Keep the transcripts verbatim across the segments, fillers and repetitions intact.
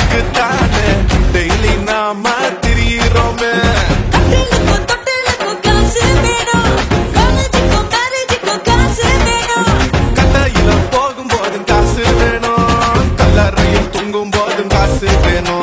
அதுக்கு தானே டெய்லி நாம திரியிறோமே. கட்டையில போகும்போதும் காசு வேணும், கல்லறையில் தூங்கும் போதும் காசு வேணும்.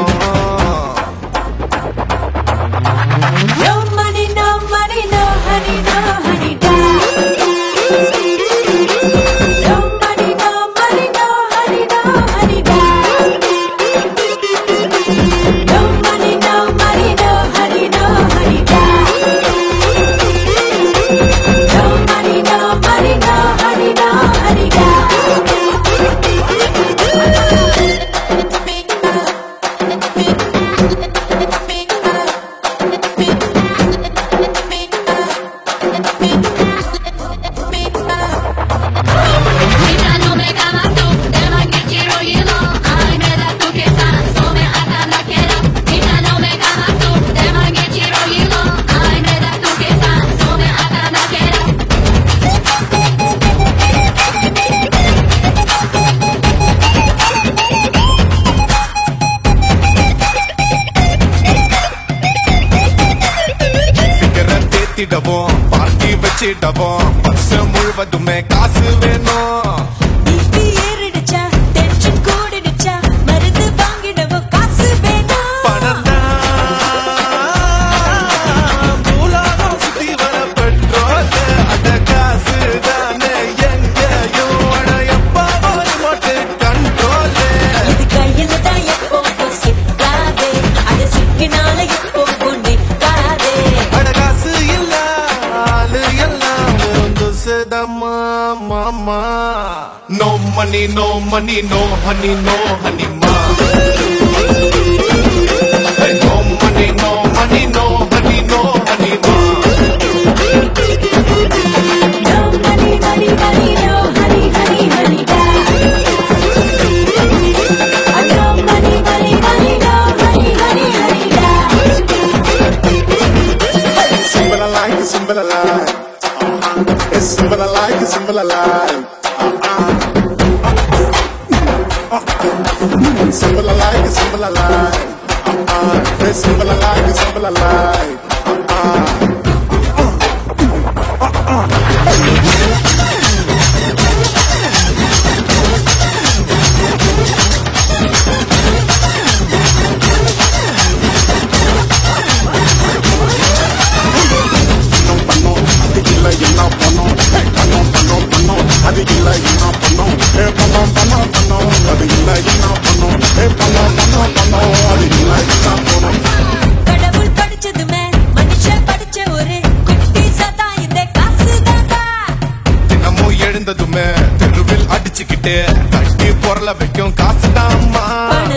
திடவும் பார்ட்டி வச்சிடவும் வருஷம் முழுவதுமே காசு வேணும். பணம் மூலம் சுத்தி வர பெட்ரோல் அட காசு தானே எங்கேயும் அட எப்ப ஒரு மொட்டு control. Mama, no money, no money, no honey, no honey, ma. Hey, no money, no money, no honey, no honey, ma. No money, money, money, no honey, honey, honey, da. No money, money, money, no honey, honey, honey, da. Simple alive, simple alive. It's simple alive, it's simple alive. Uh-uh. Uh-uh. Simple alive, it's simple alive. Uh-uh. It's simple alive, it's simple alive. Uh-uh. Uh-uh. கடவுள் படிச்சதுமே மனுஷன் படிச்ச ஒரு குட்டி சதா இந்த காசு தாண்டா. தினமும் எழுந்ததுமே தெருவில் அடிச்சுக்கிட்டு கட்டி பொருளை வைக்கும் காசு தாம்மா.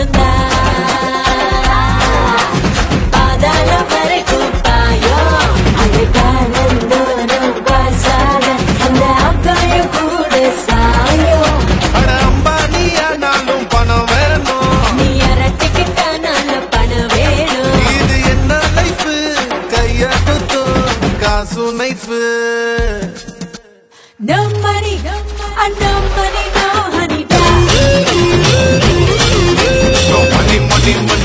பாதாளம் வரைக்கும் பாயும் அது காலந்தோறும் காசாக அந்த அக்காயும் கூட சாயும். அட அம்பானியானாலும் பணம் வேணும், நீ அரட்டிக்கிட்டானால பணம் வேணும். இது என்ன லைஃப் கையாட்டும் காசு knife. No money, no money, no honey, da. No money, money, money.